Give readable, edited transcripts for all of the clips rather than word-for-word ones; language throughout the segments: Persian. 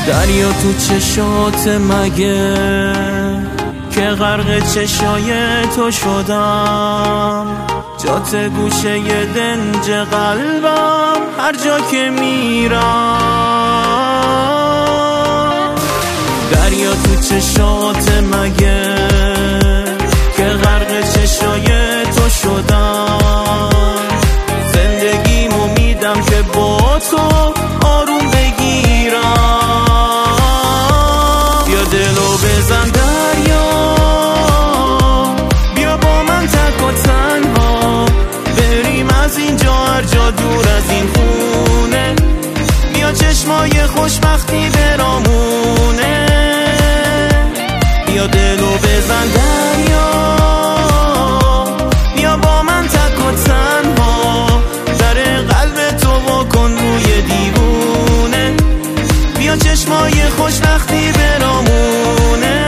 دریا تو چشات مگه که غرق چشای تو شدم، جات گوشه ی دنج قلبم هر جا که میرم. دریا تو چشات مگه که غرق چشای تو شدم، زندگیمو میدم که با تو آروم بگیرم. بیا دلو بزن دریا، بیا با من تک و تنها بریم از اینجا هر جا دور از این خونه. بیا چشمای خوشبختی برامونه، بیا دلو بزن دریا، بیا با من تک و تنها در قلب تو واکن روی دیوونه. بیا چشمای خوشبختی برامونه.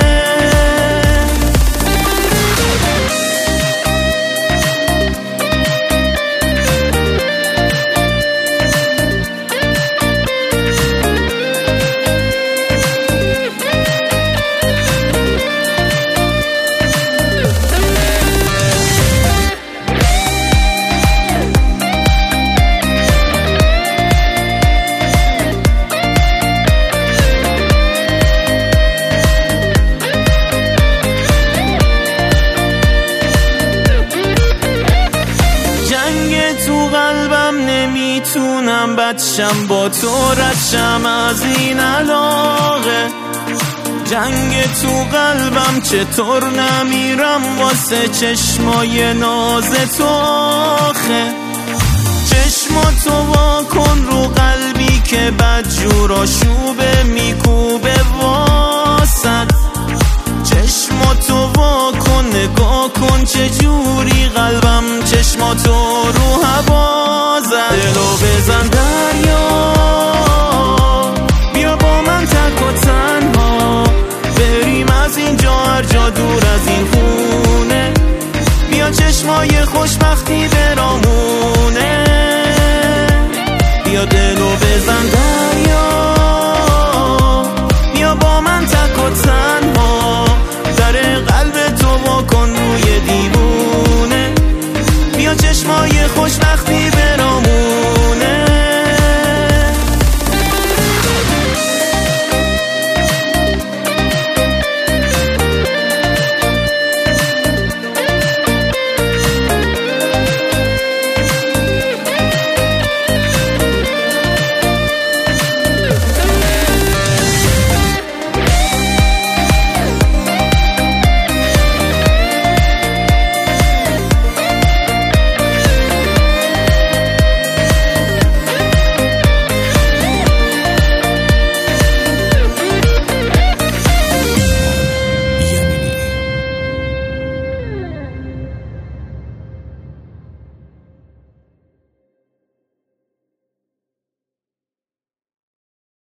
تو قلبم نمیتونم بچم با تو ردشم از این علاقه. جنگ تو قلبم چطور نمیرم واسه چشمای ناز تو آخه. چشماتو واکن رو قلبی که بدجور آشوبه